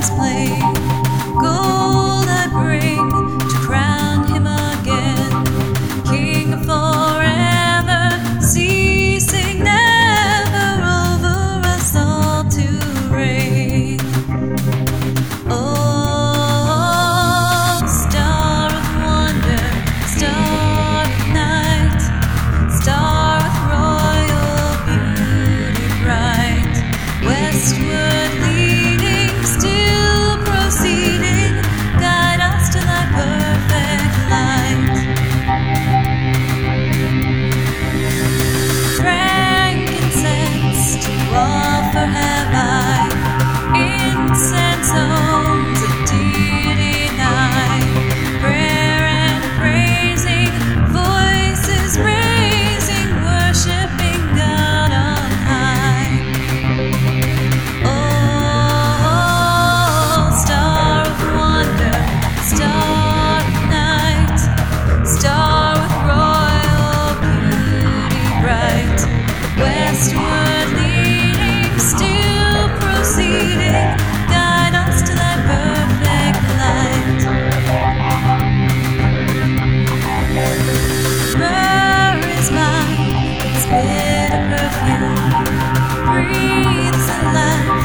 drums play. Gold I bring to crown him again, King forever, ceasing never over us all to reign. Oh, star of wonder, star of night, star with royal beauty bright, westward leading, still proceeding, guide us to thy perfect light. Frankincense to offer have I, incense homes of deity nigh, prayer and praising, voices raising, worshiping God on high. Oh, star of wonder, star of night, star with royal beauty bright, westward leading, still proceeding, guide us to thy perfect light. Myrrh is mine, its bitter perfume breathes a life